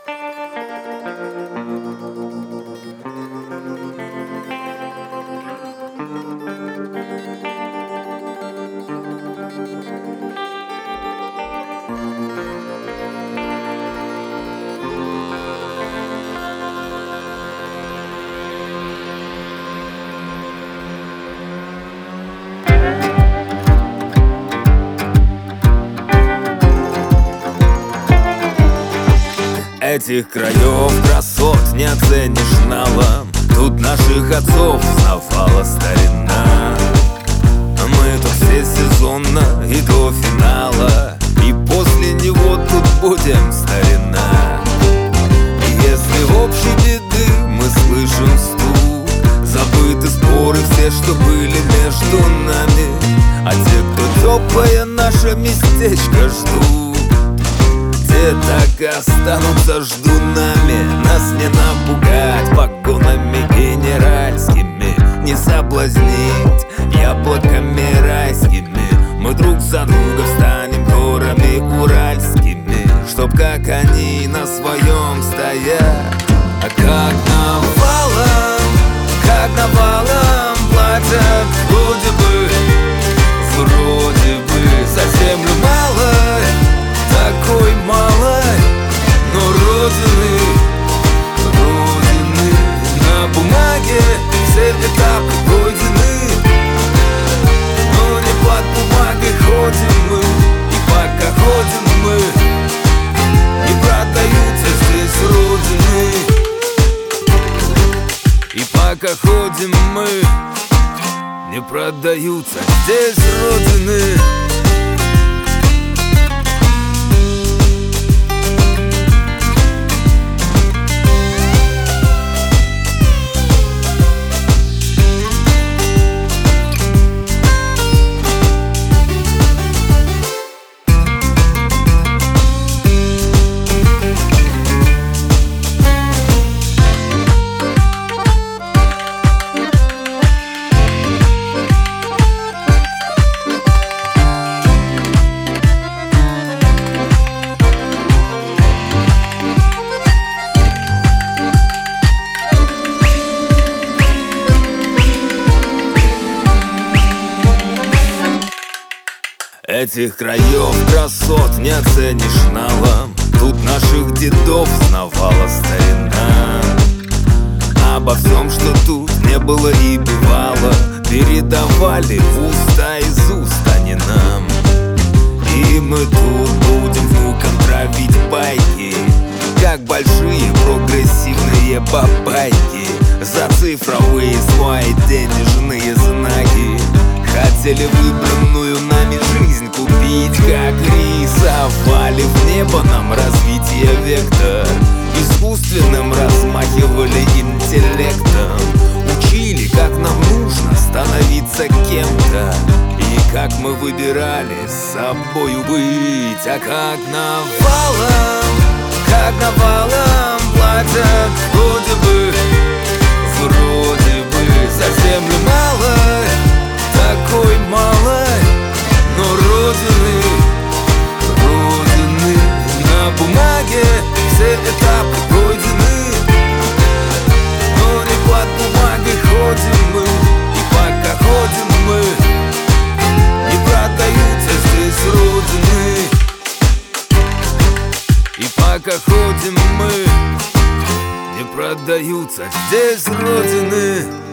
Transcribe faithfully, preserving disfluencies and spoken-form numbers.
Этих краев красот не оценишь налом. Тут наших отцов знавала старина. Мы тут все сезонно и до финала, и после него тут будем, старина. И если в общей беды мы слышим стук, забыты споры все, что были между нами, а те, кто теплое наше местечко ждут, те так и останутся ждунами. Нас не напугать погонами генеральскими, не соблазнить яблоками райскими. Мы друг за друга встанем горами уральскими, чтоб как они на своем стоят. А как навалом, как навалом платят вроде бы, вроде бы за землю малой, такой малой, но родины, родины на бумаге все этапы пройдены. Но не под бумагой ходим мы, и пока ходим мы, не продаются здесь родины. И пока ходим мы, не продаются здесь родины. Этих краев красот не оценишь налом. Тут наших дедов знавала старина. Обо всем, что тут не было и бывало, передавали в уста из уст они нам. И мы тут будем внукам травить байки, как большие прогрессивные бабайки, за цифровые свои денежные знаки. Хотели выбранную нами жизнь купить, как рисовали в небо нам развитие вектор, искусственным размахивали интеллектом, учили, как нам нужно становиться кем-то, и как мы выбирали с собою быть. А как навалом, как навалом платят вроде бы, вроде бы за землю малой, такой малой, но родины, родины на бумаге все этапы пройдены. Но не под бумагой ходим мы, и пока ходим мы, не продаются здесь родины. И пока ходим мы, не продаются здесь родины.